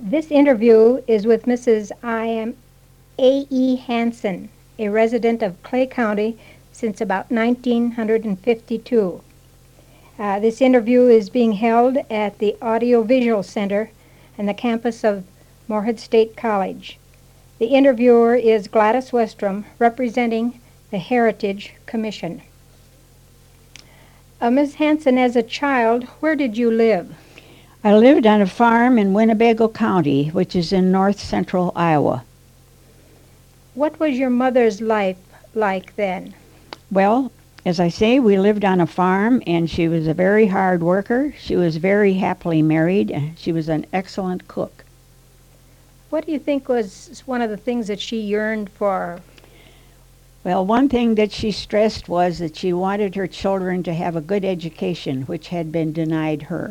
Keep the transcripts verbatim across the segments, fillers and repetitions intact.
This interview is with Missus I am A E. Hansen, a resident of Clay County since about nineteen fifty-two. Uh, this interview is being held at the Audiovisual Center and the campus of Morehead State College. The interviewer is Gladys Westrom, representing the Heritage Commission. Uh, Miz Hansen, as a child, where did you live? I lived on a farm in Winnebago County, which is in north central Iowa. What was your mother's life like then? Well, as I say, we lived on a farm, and she was a very hard worker. She was very happily married, and she was an excellent cook. What do you think was one of the things that she yearned for? Well, one thing that she stressed was that she wanted her children to have a good education, which had been denied her.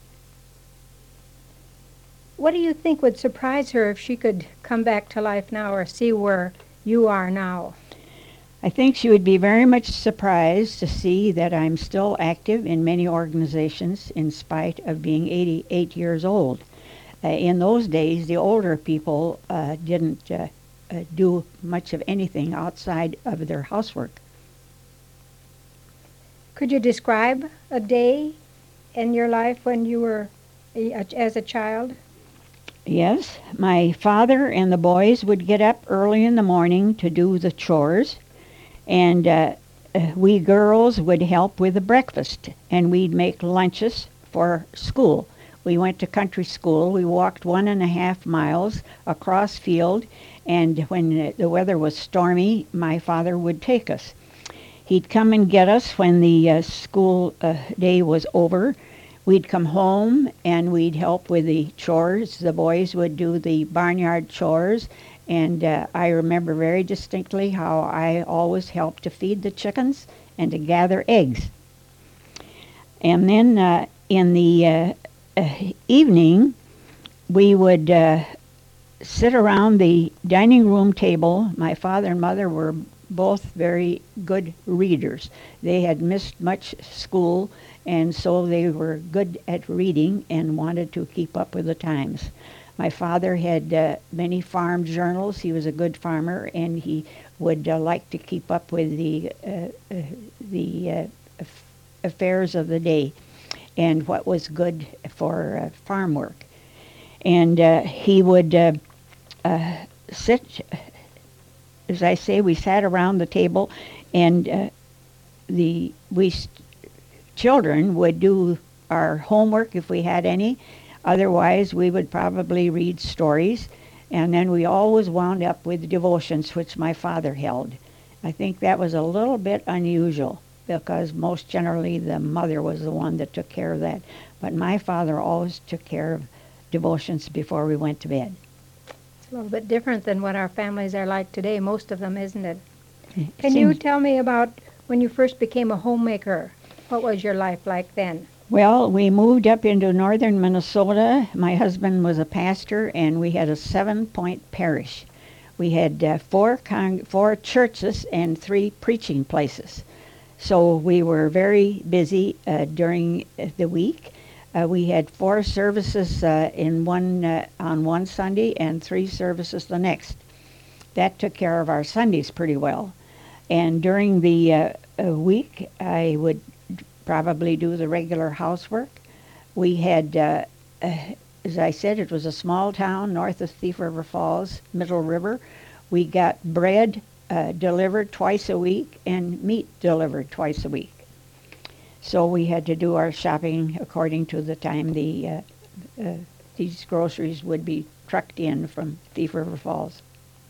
What do you think would surprise her if she could come back to life now or see where you are now? I think she would be very much surprised to see that I'm still active in many organizations in spite of being eighty-eight years old. Uh, in those days, the older people uh, didn't uh, uh, do much of anything outside of their housework. Could you describe a day in your life when you were a, as a child? Yes, my father and the boys would get up early in the morning to do the chores, and uh, uh, we girls would help with the breakfast, and we'd make lunches for school. We went to country school. We walked one and a half miles across field, and when the weather was stormy, my father would take us. He'd come and get us when the uh, school uh, day was over. We'd come home and we'd help with the chores. The boys would do the barnyard chores, and uh, I remember very distinctly how I always helped to feed the chickens and to gather eggs. And then uh, in the uh, uh, evening, we would uh, sit around the dining room table. My father and mother were both very good readers. They had missed much school, and so they were good at reading and wanted to keep up with the times. My father had uh, many farm journals. He was a good farmer, and he would uh, like to keep up with the uh, uh, the uh, aff- affairs of the day and what was good for uh, farm work. And uh, he would uh, uh, sit, as I say, we sat around the table, and uh, the we. St- children would do our homework if we had any. Otherwise, we would probably read stories. And then we always wound up with devotions, which my father held. I think that was a little bit unusual because most generally the mother was the one that took care of that. But my father always took care of devotions before we went to bed. It's a little bit different than what our families are like today, most of them, isn't it? Can Seems- you tell me about when you first became a homemaker? What was your life like then? Well, we moved up into northern Minnesota. My husband was a pastor, and we had a seven-point parish. We had uh, four con- four churches and three preaching places. So we were very busy uh, during the week. Uh, we had four services uh, in one uh, on one Sunday and three services the next. That took care of our Sundays pretty well. And during the uh, uh, week, I would probably do the regular housework. We had, uh, uh, as I said, it was a small town north of Thief River Falls, Middle River. We got bread uh, delivered twice a week and meat delivered twice a week. So we had to do our shopping according to the time the uh, uh, these groceries would be trucked in from Thief River Falls.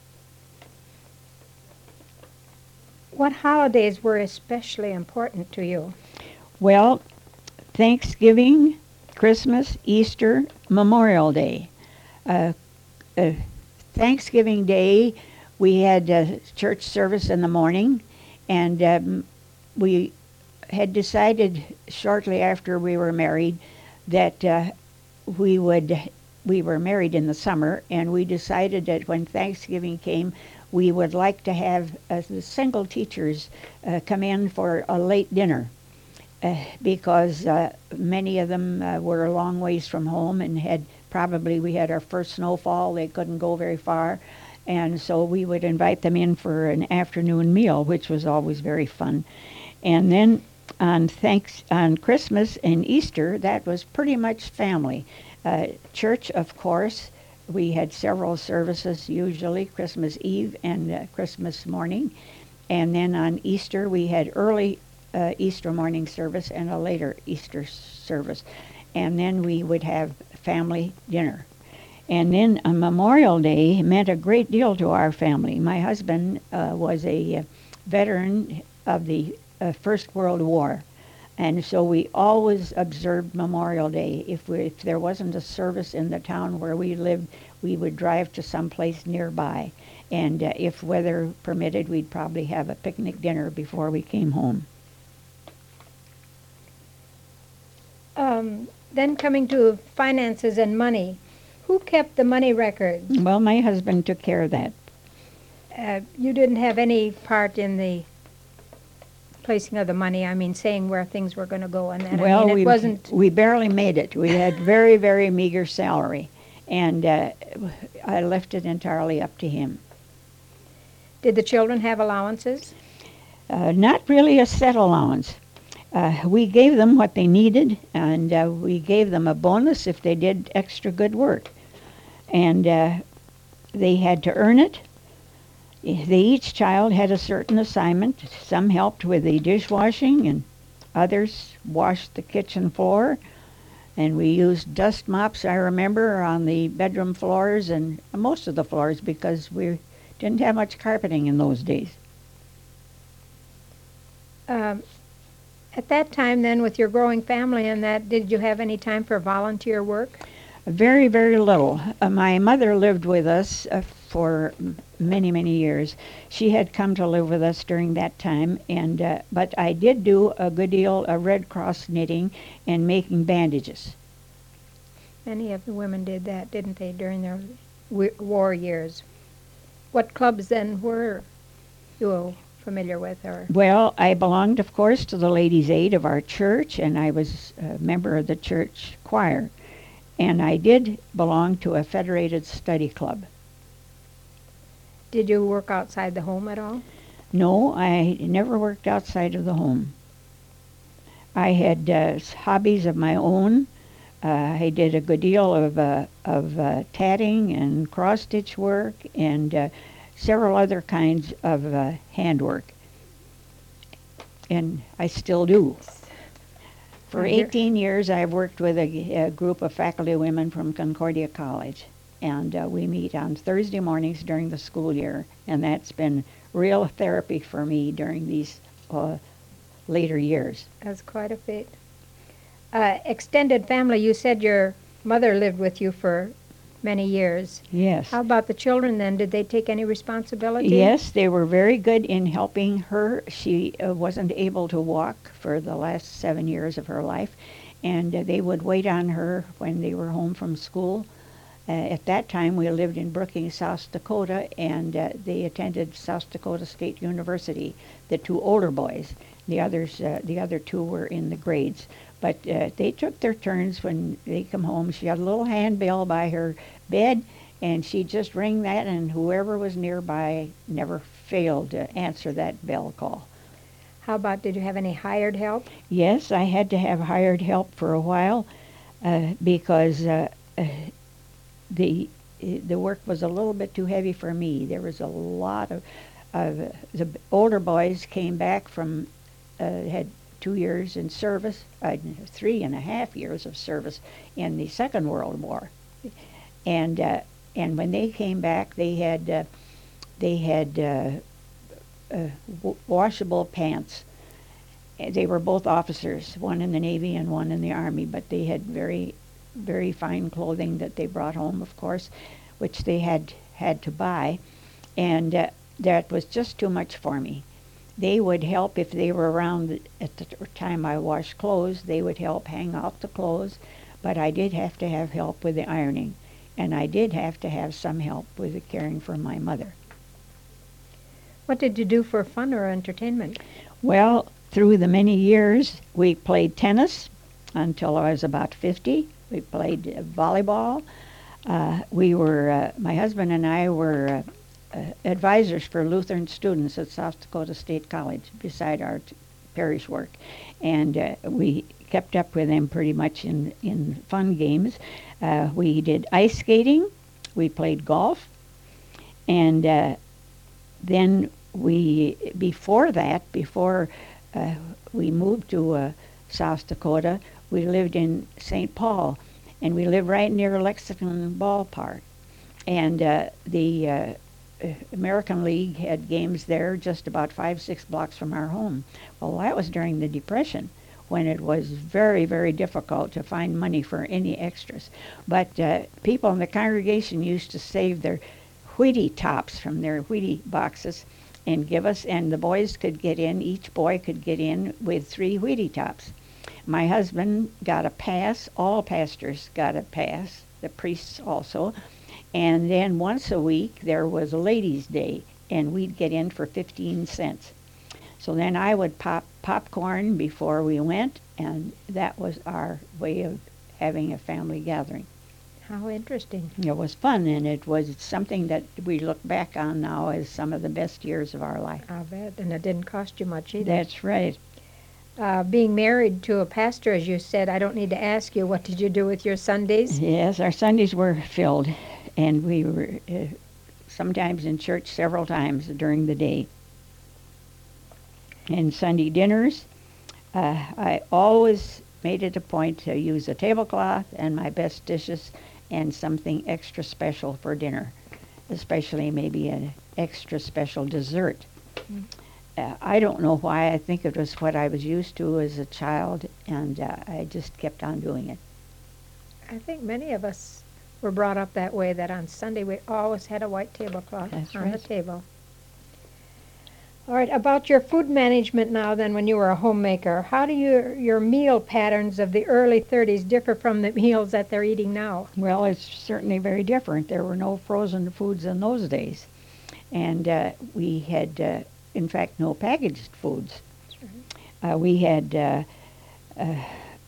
What holidays were especially important to you? Well, Thanksgiving, Christmas, Easter, Memorial Day. Uh, uh, Thanksgiving Day, we had a church service in the morning, and um, we had decided shortly after we were married that uh, we would, we were married in the summer, and we decided that when Thanksgiving came, we would like to have uh, the single teachers uh, come in for a late dinner. Uh, because uh, many of them uh, were a long ways from home and had probably we had our first snowfall. They couldn't go very far. And so we would invite them in for an afternoon meal, which was always very fun. And then on thanks on Christmas and Easter, that was pretty much family. Uh, church, of course, we had several services, usually Christmas Eve and uh, Christmas morning. And then on Easter, we had early uh, Easter morning service and a later Easter service. And then we would have family dinner. And then a Memorial Day meant a great deal to our family. My husband uh, was a uh, veteran of the uh, First World War, and so we always observed Memorial Day. If, we, if there wasn't a service in the town where we lived, we would drive to some place nearby. And uh, if weather permitted, we'd probably have a picnic dinner before we came home. Um, then coming to finances and money, who kept the money record? Well, my husband took care of that. Uh, you didn't have any part in the placing of the money, I mean, saying where things were going to go and that. Well, I mean, it we, wasn't... we barely made it. We had very, very meager salary, and uh, I left it entirely up to him. Did the children have allowances? Uh, not really a set allowance. Uh, we gave them what they needed, and uh, we gave them a bonus if they did extra good work. And uh, they had to earn it. They each child had a certain assignment. Some helped with the dishwashing, and others washed the kitchen floor. And we used dust mops, I remember, on the bedroom floors and most of the floors because we didn't have much carpeting in those days. Um, at that time, then, with your growing family and that, did you have any time for volunteer work? Very, very little. Uh, my mother lived with us uh, for many, many years. She had come to live with us during that time, and uh, but I did do a good deal of Red Cross knitting and making bandages. Many of the women did that, didn't they, during their w- war years? What clubs then were you familiar with? Or Well, I belonged, of course, to the Ladies' Aid of our church, and I was a member of the church choir. And I did belong to a federated study club. did you work outside the home at all? No, I never worked outside of the home. I had uh, hobbies of my own. Uh, I did a good deal of uh, of uh, tatting and cross-stitch work and uh, several other kinds of uh, handwork. And I still do. For eighteen years, I've worked with a, a group of faculty women from Concordia College, and uh, we meet on Thursday mornings during the school year, and that's been real therapy for me during these uh, later years. That's quite a feat. Uh, extended family, you said your mother lived with you for many years. Yes. How about the children then? Did they take any responsibility? Yes, they were very good in helping her. She uh, wasn't able to walk for the last seven years of her life, and uh, they would wait on her when they were home from school. Uh, at that time, we lived in Brookings, South Dakota, and uh, they attended South Dakota State University, the two older boys. The others, uh, the other two were in the grades. But uh, they took their turns when they come home. She had a little handbell by her bed, and she'd just ring that, and whoever was nearby never failed to answer that bell call. How about, did you have any hired help? Yes, I had to have hired help for a while uh, because uh, uh, the the work was a little bit too heavy for me. There was a lot of, of the older boys came back from, uh, had two years in service, uh, three and a half years of service in the Second World War, and uh, and when they came back, they had uh, they had uh, uh, w- washable pants. They were both officers, one in the Navy and one in the Army, but they had very, very fine clothing that they brought home, of course, which they had had to buy, and uh, that was just too much for me. They would help if they were around at the time I washed clothes. They would help hang out the clothes, but I did have to have help with the ironing, and I did have to have some help with the caring for my mother. What did you do for fun or entertainment? Well, through the many years, we played tennis until I was about fifty. we played uh, volleyball. Uh, we were, uh, my husband and I were uh, uh, advisors for Lutheran students at South Dakota State College beside our t- parish work. And uh, we kept up with them pretty much in, in fun games. Uh, we did ice skating, we played golf, and uh, then we, before that, before uh, we moved to uh, South Dakota, we lived in Saint Paul, and we lived right near Lexington Ballpark. And uh, the uh, uh, American League had games there just about five, six blocks from our home. Well, that was during the Depression, when it was very, very difficult to find money for any extras. But uh, people in the congregation used to save their Wheatie tops from their Wheatie boxes and give us, and the boys could get in, each boy could get in with three Wheatie tops. My husband got a pass, all pastors got a pass, the priests also, and then once a week there was a ladies' day, and we'd get in for fifteen cents. So then I would pop popcorn before we went, and that was our way of having a family gathering. How interesting. It was fun, and it was something that we look back on now as some of the best years of our life. I'll bet. And it didn't cost you much either. That's right. Uh, being married to a pastor, as you said, I don't need to ask you, what did you do with your Sundays? Yes, our Sundays were filled, and we were uh, sometimes in church several times during the day. And Sunday dinners, uh, I always made it a point to use a tablecloth and my best dishes and something extra special for dinner, especially maybe an extra special dessert. Mm. Uh, I don't know why. I think it was what I was used to as a child, and uh, I just kept on doing it. I think many of us were brought up that way, that on Sunday we always had a white tablecloth That's on the right. table. All right, about your food management now then, when you were a homemaker, how do your, your meal patterns of the early thirties differ from the meals that they're eating now? Well, it's certainly very different. There were no frozen foods in those days. And uh, we had, uh, in fact, no packaged foods. Uh, we had uh, uh,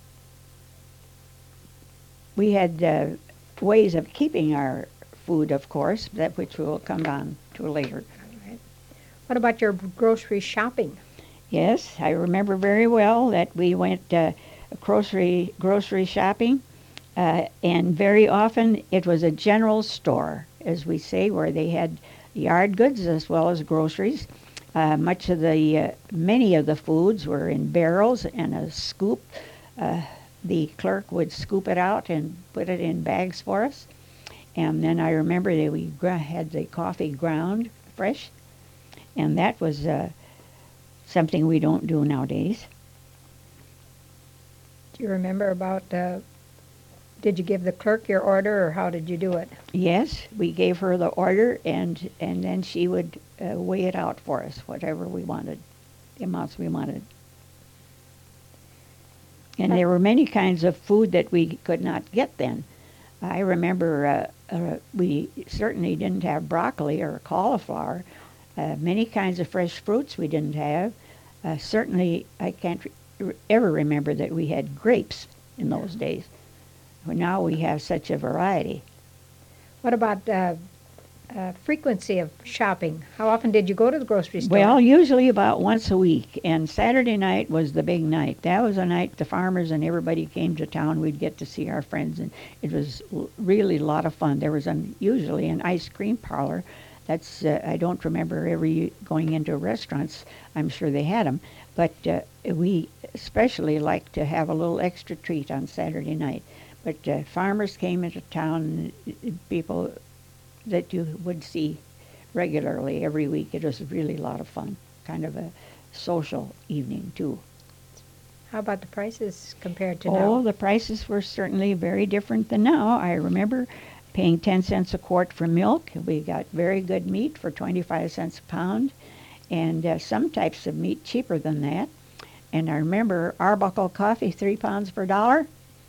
we had uh, ways of keeping our food, of course, that which we'll come on to later. What about your grocery shopping? Yes, I remember very well that we went uh, grocery grocery shopping, uh, and very often it was a general store, as we say, where they had yard goods as well as groceries. Uh, much of the uh, many of the foods were in barrels and a scoop. Uh, the clerk would scoop it out and put it in bags for us. And then I remember that we gr- had the coffee ground fresh. And that was uh, something we don't do nowadays. Do you remember about, uh, did you give the clerk your order, or how did you do it? Yes, we gave her the order, and and then she would uh, weigh it out for us, whatever we wanted, the amounts we wanted. And there were many kinds of food that we could not get then. I remember uh, uh, we certainly didn't have broccoli or cauliflower. Uh, many kinds of fresh fruits we didn't have. Uh, certainly, I can't re- ever remember that we had grapes in those days. Well, now we have such a variety. What about uh, uh, frequency of shopping? How often did you go to the grocery store? Well, usually about once a week, and Saturday night was the big night. That was a night the farmers and everybody came to town. We'd get to see our friends, and it was l- really a lot of fun. There was an, usually an ice cream parlor. That's uh, I don't remember ever u- going into restaurants. I'm sure they had them, but uh, we especially liked to have a little extra treat on Saturday night. But uh, farmers came into town, uh, people that you would see regularly every week. It was really a lot of fun, kind of a social evening too. How about the prices compared to Oh, now? the prices were certainly very different than now. I remember paying ten cents a quart for milk. We got very good meat for twenty-five cents a pound, and uh, some types of meat cheaper than that. And I remember Arbuckle coffee, three pounds per dollar.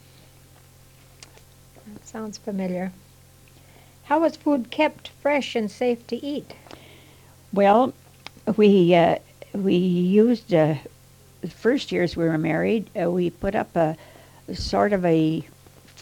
That sounds familiar. How was food kept fresh and safe to eat? Well, we uh, we used uh, the first years we were married. Uh, we put up a sort of a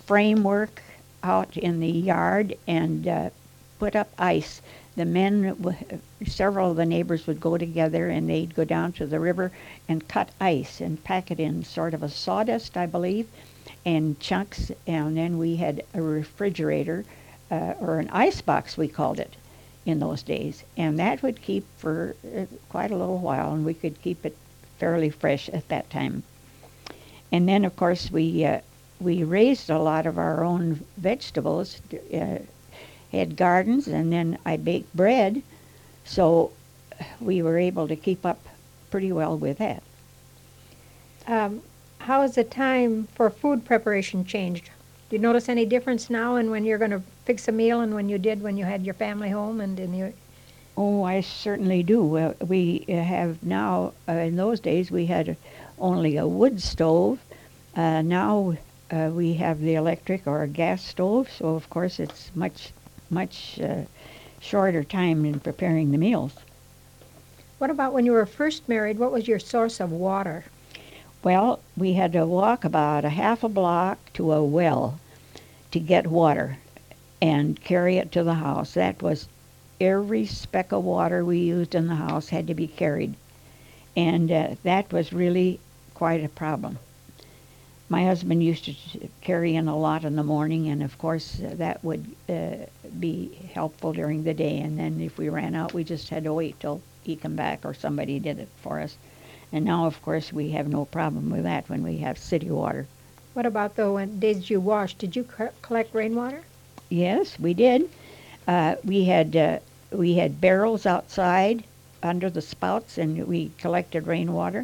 framework out in the yard and uh, put up ice. The men, w- several of the neighbors would go together and they'd go down to the river and cut ice and pack it in sort of a sawdust, I believe, and chunks. And then we had a refrigerator, uh, or an ice box, we called it in those days. And that would keep for uh, quite a little while, and we could keep it fairly fresh at that time. And then, of course, we uh, we raised a lot of our own vegetables, uh, had gardens, and then I baked bread, so we were able to keep up pretty well with that. Um, how has the time for food preparation changed? Do you notice any difference now in when you're going to fix a meal and when you did when you had your family home and in your... Oh, I certainly do. Uh, we uh, have now, uh, in those days, we had only a wood stove. Uh, now uh, we have the electric or a gas stove, so of course it's much, much uh, shorter time in preparing the meals. What about when you were first married? What was your source of water? Well, we had to walk about a half a block to a well to get water and carry it to the house. That was every speck of water we used in the house had to be carried. And uh, that was really quite a problem. My husband used to carry in a lot in the morning, and of course uh, that would uh, be helpful during the day. And then if we ran out, we just had to wait till he come back or somebody did it for us. And now, of course, we have no problem with that when we have city water. What about though when days you washed? Did you c- collect rainwater? Yes, we did. Uh, we had uh, we had barrels outside under the spouts, and we collected rainwater.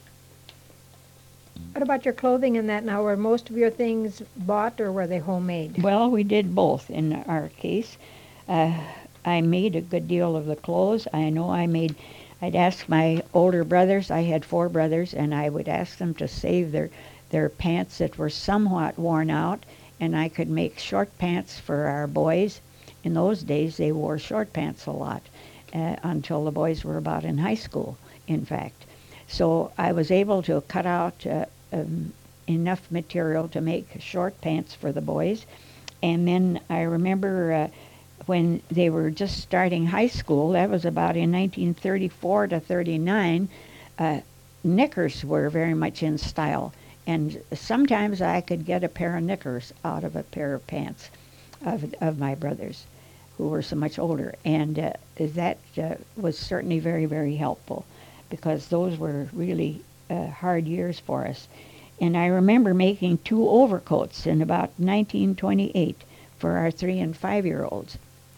What about your clothing and that now? Were most of your things bought or were they homemade? Well, we did both in our case. Uh, I made a good deal of the clothes. I know I made, I'd ask my older brothers, I had four brothers, and I would ask them to save their, their pants that were somewhat worn out, and I could make short pants for our boys. In those days, they wore short pants a lot, uh, until the boys were about in high school, in fact. So I was able to cut out uh, um, enough material to make short pants for the boys. And then I remember uh, when they were just starting high school, that was about in nineteen thirty-four to thirty-nine, uh, knickers were very much in style. And sometimes I could get a pair of knickers out of a pair of pants of, of my brothers, who were so much older. And uh, that uh, was certainly very, very helpful, because those were really uh, hard years for us. And I remember making two overcoats in about nineteen twenty-eight for our three and five-year-olds.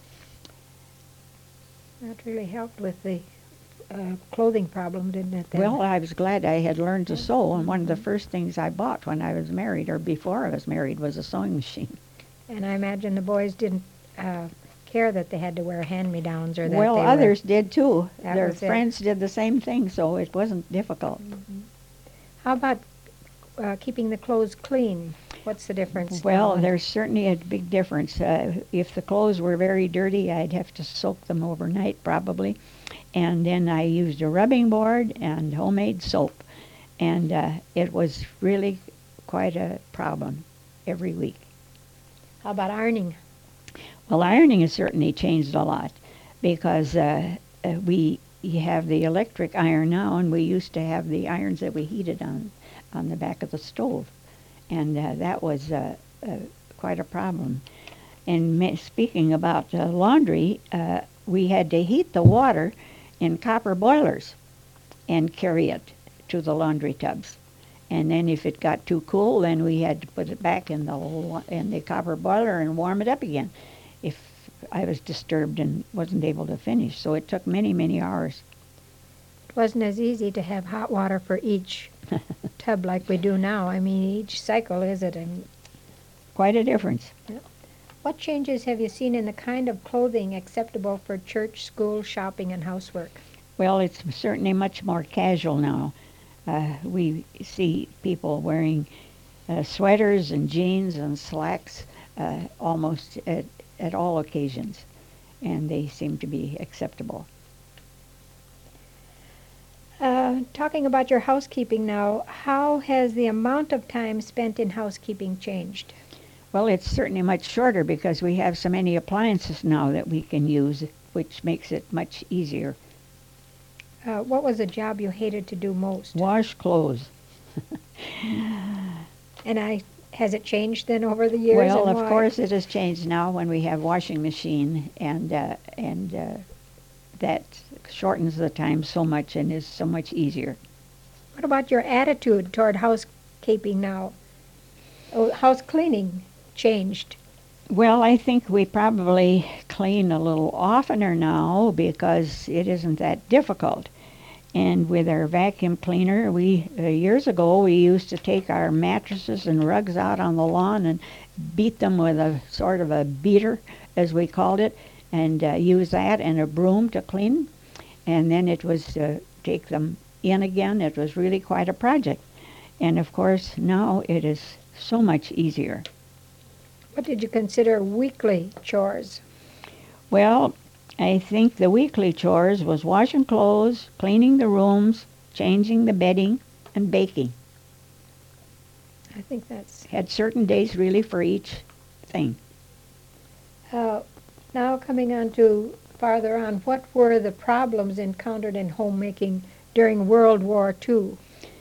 That really helped with the uh, clothing problem, didn't it? Then? Well, I was glad I had learned to sew, and one of the first things I bought when I was married, or before I was married, was a sewing machine. And I imagine the boys didn't uh, care that they had to wear hand-me-downs or that Well, they others did too. That Their was it. friends did the same thing, so it wasn't difficult. were... How about uh, keeping the clothes clean? What's the difference? Well, now? there's certainly a big difference. Uh, if the clothes were very dirty, I'd have to soak them overnight probably. And then I used a rubbing board and homemade soap. And uh, it was really quite a problem every week. How about ironing? Well, ironing has certainly changed a lot, because uh, uh, we you have the electric iron now, and we used to have the irons that we heated on, on the back of the stove. And uh, that was uh, uh, quite a problem. And ma- speaking about uh, laundry, uh, we had to heat the water in copper boilers and carry it to the laundry tubs. And then if it got too cool, then we had to put it back in the wa- in the copper boiler and warm it up again if I was disturbed and wasn't able to finish. So it took many, many hours. It wasn't as easy to have hot water for each tub like we do now. I mean, each cycle, is it? And Quite a difference. what changes have you seen in the kind of clothing acceptable for church, school, shopping, and housework? Well, it's certainly much more casual now. Uh, we see people wearing uh, sweaters and jeans and slacks uh, almost at, at all occasions, and they seem to be acceptable. Uh, talking about your housekeeping now, how has the amount of time spent in housekeeping changed? Well, it's certainly much shorter because we have so many appliances now that we can use, which makes it much easier. Uh, what was a job you hated to do most? Wash clothes. And I has it changed then over the years? Well, and of why? course, it has changed now when we have washing machine, and uh, and uh, that shortens the time so much and is so much easier. What about your attitude toward housekeeping now? Oh, house cleaning changed. Well, I think we probably clean a little oftener now because it isn't that difficult. And with our vacuum cleaner, we uh, years ago we used to take our mattresses and rugs out on the lawn and beat them with a sort of a beater, as we called it, and uh, use that and a broom to clean. And then it was uh, take them in again. It was really quite a project. And of course now it is so much easier. What did you consider weekly chores? Well, I think the weekly chores was washing clothes, cleaning the rooms, changing the bedding, and baking. I think that's... Had certain days really for each thing. Uh, now coming on to farther on, what were the problems encountered in homemaking during World War Two?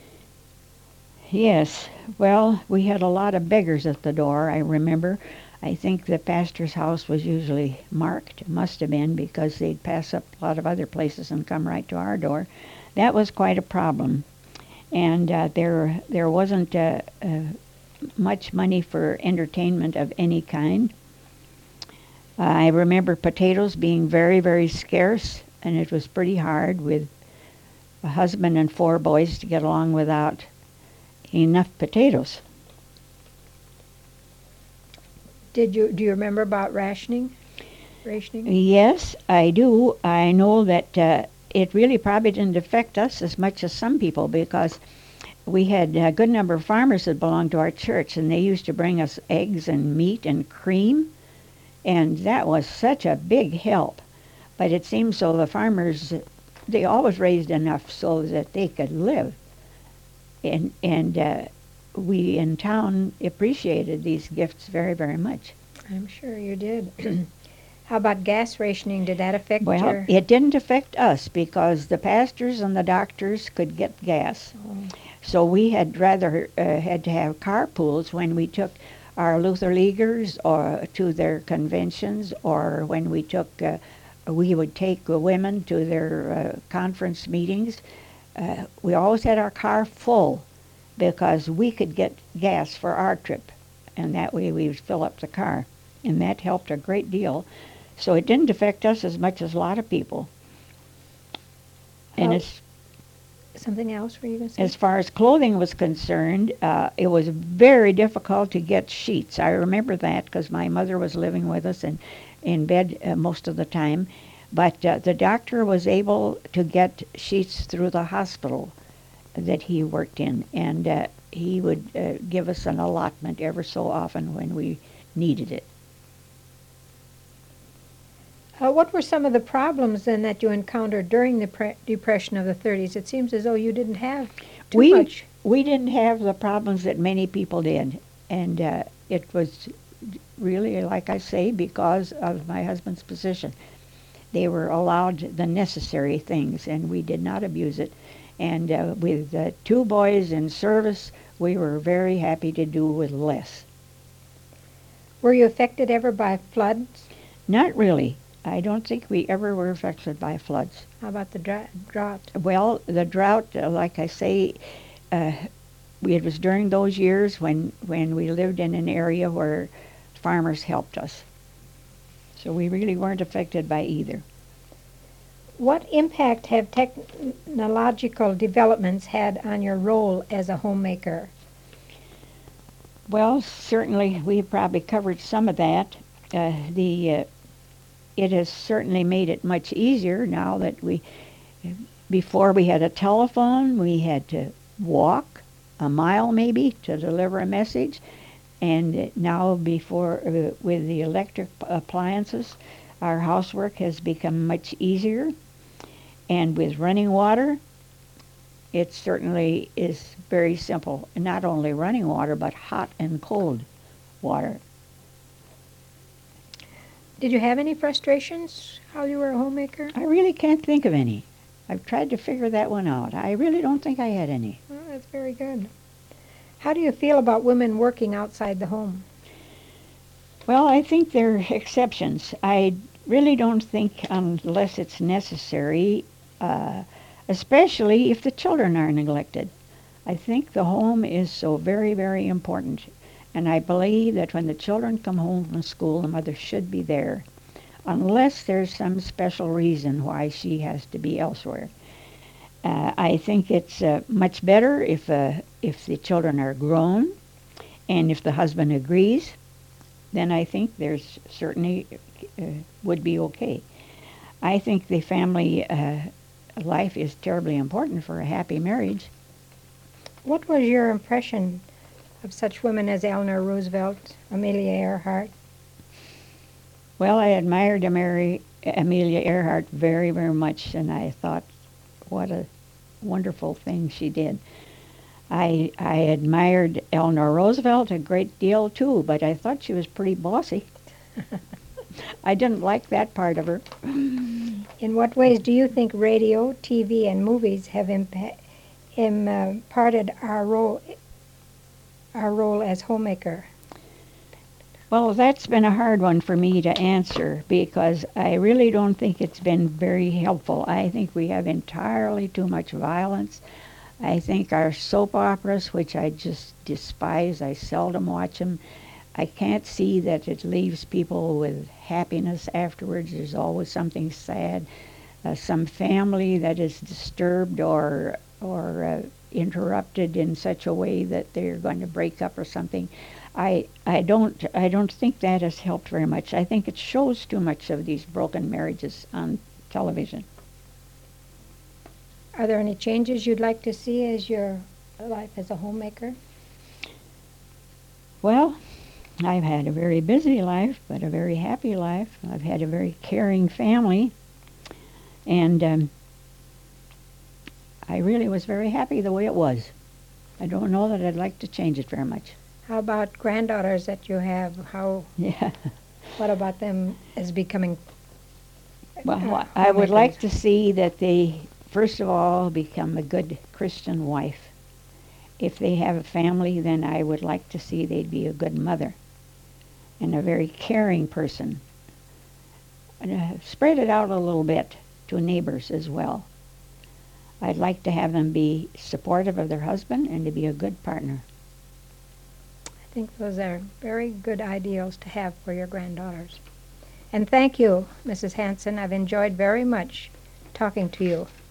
Yes, well, we had a lot of beggars at the door, I remember. I think the pastor's house was usually marked, must have been, because they'd pass up a lot of other places and come right to our door. That was quite a problem. And uh, there there wasn't uh, uh, much money for entertainment of any kind. Uh, I remember potatoes being very, very scarce, and it was pretty hard with a husband and four boys to get along without enough potatoes. Did you do you remember about rationing? Rationing? Yes, I do. I know that uh, it really probably didn't affect us as much as some people because we had a good number of farmers that belonged to our church, and they used to bring us eggs and meat and cream, and that was such a big help. But it seems so the farmers, they always raised enough so that they could live. And, and uh, we in town appreciated these gifts very, very much. I'm sure you did. How about gas rationing? Did that affect Well, your... it didn't affect us because the pastors and the doctors could get gas. Oh. So we had rather uh, had to have carpools when we took our Luther Leaguers or to their conventions, or when we took, uh, we would take uh, women to their uh, conference meetings. Uh, we always had our car full because we could get gas for our trip, and that way we would fill up the car, and that helped a great deal. So it didn't affect us as much as a lot of people. And Oh. as Something else were you going to say? as far as clothing was concerned, uh, it was very difficult to get sheets. I remember that because my mother was living with us and in bed uh, most of the time. But uh, the doctor was able to get sheets through the hospital that he worked in, and uh, he would uh, give us an allotment ever so often when we needed it. Uh, what were some of the problems then that you encountered during the pre- Depression of the thirties? It seems as though you didn't have too we much. we didn't have the problems that many people did, and uh, it was really, like I say, because of my husband's position. They were allowed the necessary things, and we did not abuse it. And uh, with uh, two boys in service, we were very happy to do with less. Were you affected ever by floods? Not really. I don't think we ever were affected by floods. How about the dra- drought? Well, the drought, uh, like I say, uh, we, it was during those years when, when we lived in an area where farmers helped us. So we really weren't affected by either. What impact have technological developments had on your role as a homemaker? Well, certainly we probably covered some of that. Uh, the uh, it has certainly made it much easier now that we, before we had a telephone, we had to walk a mile maybe to deliver a message, and now before uh, with the electric appliances, our housework has become much easier. And with running water, it certainly is very simple. Not only running water, but hot and cold water. Did you have any frustrations while you were a homemaker? I really can't think of any. I've tried to figure that one out. I really don't think I had any. Well, that's very good. How do you feel about women working outside the home? Well, I think there are exceptions. I really don't think, unless it's necessary, uh, especially if the children are neglected. I think the home is so very, very important. And I believe that when the children come home from school, the mother should be there, unless there's some special reason why she has to be elsewhere. Uh, I think it's uh, much better if uh, if the children are grown, and if the husband agrees, then I think there's certainly uh, would be okay. I think the family uh, life is terribly important for a happy marriage. What was your impression of such women as Eleanor Roosevelt, Amelia Earhart? Well, I admired Ameri- Amelia Earhart very, very much, and I thought, what a wonderful thing she did. I I admired Eleanor Roosevelt a great deal too, but I thought she was pretty bossy. I didn't like that part of her. In what ways do you think radio, T V, and movies have impa- imparted our role our role as homemaker? Well, that's been a hard one for me to answer because I really don't think it's been very helpful. I think we have entirely too much violence. I think our soap operas, which I just despise, I seldom watch them. I can't see that it leaves people with happiness afterwards. There's always something sad, uh, some family that is disturbed or or uh, interrupted in such a way that they're going to break up or something. I I don't I don't think that has helped very much. I think it shows too much of these broken marriages on television. Are there any changes you'd like to see as your life as a homemaker? Well, I've had a very busy life, but a very happy life. I've had a very caring family, and um, I really was very happy the way it was. I don't know that I'd like to change it very much. How about granddaughters that you have? How? Yeah. What about them as becoming? Well, uh, I would like homemakers? to see that they, first of all, become a good Christian wife. If they have a family, then I would like to see they'd be a good mother and a very caring person. And, uh, spread it out a little bit to neighbors as well. I'd like to have them be supportive of their husband and to be a good partner. I think those are very good ideals to have for your granddaughters. And thank you, Missus Hanson. I've enjoyed very much talking to you.